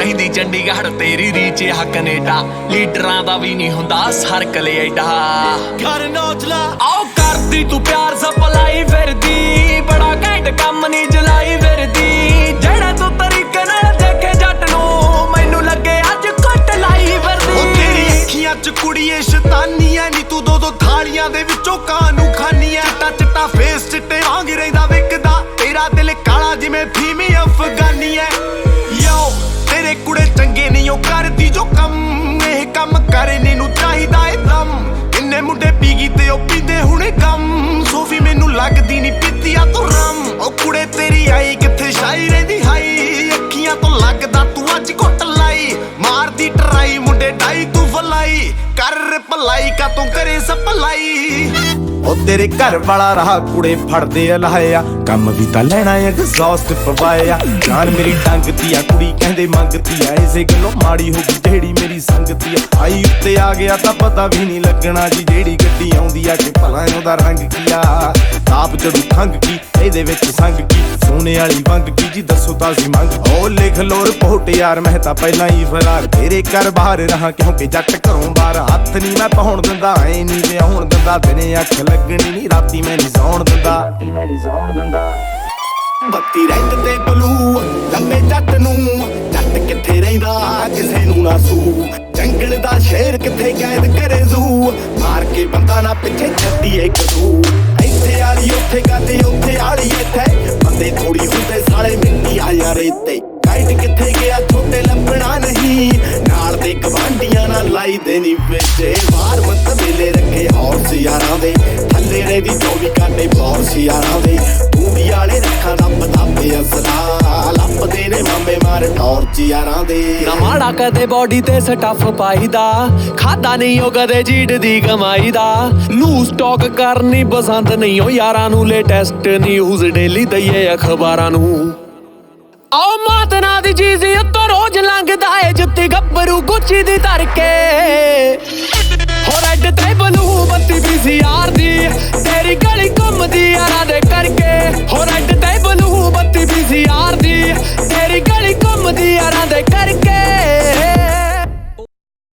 ਰਹਿੰਦੀ ਚੰਡੀਗੜ੍ਹ ਤੇਰੀ ਰੀਚ ਆ ਕੈਨੇਡਾ ਲੀਡਰਾਂ ਦਾ ਵੀ ਨਹੀਂ ਹੁੰਦਾ ਸਰਕਲ ਐਡਾ ਘਰ ਨੌਜਲਾ ਆਓ ਕਰਦੀ ਤੂੰ ਪਿਆਰ ਸਪਲਾਈ ਫਿਰਦੀ ਬੜਾ ਘੈਂਟ ਕੰਮ ਨਹੀਂ ਜਲਾਈ ਫਿਰਦੀ ਜਿਹੜਾ ਤੂੰ ਤਰੀਕੇ ਨਾਲ ਦੇਖੇ ਜੱਟ ਨੂੰ ਮੈਨੂੰ ਲੱਗੇ ਅੱਜ ਘੁੱਟ ਲਾਈ ਫਿਰਦੀ ਉਹ ਤੇਰੀ ਅੱਖੀਆਂ ਚ ਕੁੜੀਏ ਸ਼ੈਤਾਨੀ ਐ ਨੀ ਤੂੰ ਦੋ ਥਾਲੀਆਂ ਦੇ ਵਿੱਚੋਂ ਕਾਂ ਨੂੰ ਖਾਨੀ ਐ ਚਿੱਟਾ ਫੇਸ ਚਿੱਟੇ ਵਾਂਗ ਰਹਿੰਦਾ ਵਿਕਦਾ ਤੇਰਾ ਦਿਲ ਕਾਲਾ ਜਿਵੇਂ ਫੀਮੀ ਅਫਗਾਨੀ ਐ ਯੋ ਤੇਰੇ ਕੁੜੇ ਚੰਗੇ ਨਹੀਂ ਉਹ ਕਰਦੀ ਜੋ ਕੰਮ ਇਹ ਕੰਮ ਕਰਨੇ ਨੂੰ ਚਾਹੀਦਾ ਏ ਦਮ ਇੰਨੇ ਮੁੰਡੇ ਪੀ ਗਈ ਤੇ ਉਹ ਪੀਂਦੇ ਹੁਣੇ ਕੰਮ ਸੋਫੀ ਮੈਨੂੰ ਲੱਗਦੀ ਨਹੀਂ ਪੀਤੀ ਆ ਤੂੰ ਰਮ ਉਹ ਕੁੜੇ ਤੇਰੀ ਆਈ ਕਿੱਥੇ ਸ਼ਾਈ ਰਹਿੰਦੀ ਹਾਈ ਅੱਖੀਆਂ ਤੋਂ ਲੱਗਦਾ ਤੂੰ ਅੱਜ ਘੁੱਟ ਲਾਈ ਮਾਰਦੀ ਟਰਾਈ ਮੁੰਡੇ ਡਾਈ ਤੂੰ ਫਲਾਈ ਕਰ ਭਲਾਈ ਕਾ ਤੂੰ ਕਰੇ ਸਪਲਾਈ ਉਹ ਤੇਰੇ ਘਰ ਵਾਲਾ ਰਾਹ ਕੁੜੇ ਫੜਦੇ ਲਾਇਆ ਕੰਮ ਵੀ ਤਾਂ ਲੈਣਾ ਐਗਜ਼ੌਸਟ ਪਵਾਇਆ ਜਾਨ ਮੇਰੀ ਟੰਗਤੀ ਆ ਕੁੜੀ ਕਹਿੰਦੇ ਮੰਗਤੀ ਆ ਇਸੇ ਗੱਲੋਂ ਮਾੜੀ ਹੋ ਗਈ ਜਿਹੜੀ ਮੇਰੀ ਸੰਗਤੀ ਆ ਆਈ ਉੱਤੇ ਆ ਗਿਆ ਤਾਂ ਪਤਾ ਵੀ ਨਹੀਂ ਲੱਗਣਾ ਜੀ ਜਿਹੜੀ ਗੱਡੀ ਆਉਂਦੀ ਆ ਕਿ ਭਲਾ ਉਹਦਾ ਰੰਗ ਕੀ ਆ ਤਾਪ ਜੜੂ ਖੰਗ ਕੀ ਇਹਦੇ ਵਿੱਚ ਸੰਗ ਕੀ ਸੋਨੇ ਵਾਲੀ ਵੰਗ ਕੀ ਜੀ ਦੱਸੋ ਤਾਂ ਸੀ ਮੰਗ ਉਹ ਲਿਖ ਲੋ ਰਿਪੋਰਟ ਯਾਰ ਮੈਂ ਤਾਂ ਪਹਿਲਾਂ ਹੀ ਫਰਾਰ ਤੇਰੇ ਘਰ ਬਾਹਰ ਰਹਾ ਕਿਉਂਕਿ ਜੱਟ ਘਰੋਂ ਬਾਹਰ ਹੱਥ ਨਹੀਂ ਮੈਂ ਪਾਉਣ ਦਿੰਦਾ ਐ ਨਹੀਂ ਵਿਆਹੁਣ ਦਿੰਦਾ ਦਿਨੇ ਅੱਖ ਲੱਗਣੀ ਨਹੀਂ ਰਾਤੀ ਮੈਂ ਨਹੀਂ ਸੌਣ ਦਿੰਦਾ ਬੱਤੀ ਰੈਂਟ ਤੇ ਬਲੂ ਲੰਮੇ ਜੱਟ ਨੂੰ ਜੱਟ ਕਿੱਥੇ ਰਹਿੰਦਾ ਕਿਸੇ ਨੂੰ ਨਾ ਸੂ ਜੰਗਲ ਦਾ ਸ਼ੇਰ ਕਿੱਥੇ ਕੈਦ ਕਰੇ ਜ਼ੂ ਮਾਰ ਕੇ ਬੰਦਾ ਨਾ ਪਿੱਛੇ ਛੱਡੀਏ ਕਦੂ ਇੱਥੇ ਆਲੀ ਉੱਥੇ ਗਾਤੇ ਉੱਥੇ ਆਲੀ ਇੱਥੇ ਬੰਦੇ ਥੋੜੀ ਹੁੰਦੇ ਸਾਲੇ ਮਿੱਟੀ ਆ ਯਾਰ ਇੱਥੇ ਕਾਈਟ ਕਿੱਥੇ ਗਿਆ ਛੋਟੇ ਲੱਭਣਾ ਨਹੀਂ ਨਾਲ ਦੇ ਗਵਾਂਢੀਆਂ ਨਾਲ ਲਾਈ ਦੇਣੀ ਵੇਚੇ ਬਾਹਰ ਮਤ ਵੇਲੇ ਰੱਖੇ ਹੌਰਸ ਯਾਰਾਂ ਦੇ ਥੱਲੇ ਰਹਿਦੀ 24 ਘੰਟੇ ਬੌਰਸ ਯਾਰਾਂ ਦੇ ਤੂੜੀ ਵਾਲੇ ਰੱਖਾਂ ਰੱਬ ਦੱਬੇ ਅਸਲਾ ਲੱਭਦੇ ਨੇ ਮਾਮੇ ਮਾਰ ਟੌਰਚ ਯਾਰਾਂ ਦੇ ਨਾ ਮਾੜਾ ਕਦੇ ਬੋਡੀ ਤੇ ਸਟੱਫ ਪਾਈਦਾ ਖਾਦਾ ਨਹੀਂ ਉਹ ਕਦੇ ਜੀੜ ਦੀ ਕਮਾਈ ਦਾ ਲੂਜ਼ ਸਟਾਕ ਕਰਨੀ ਪਸੰਦ ਨਹੀਂ ਉਹ ਯਾਰਾਂ ਨੂੰ ਲੇਟੈਸਟ ਨਿਊਜ਼ ਡੇਲੀ ਦਈਏ ਅਖਬਾਰਾਂ ਨੂੰ ਆਓ ਮਾਤ ਨਾ ਦੀ ਚੀਜ਼ ਉੱਤੋਂ ਰੋਜ਼ ਲੰਘਦਾ ਏ ਜੁੱਤੀ ਗੱਭਰੂ ਗੁੱਚੀ ਦੀ ਧਰ ਕੇ ਹੋ ਰੈੱਡ ਤੇ ਬਲੂ ਬੱਤੀ PCR ਦੀ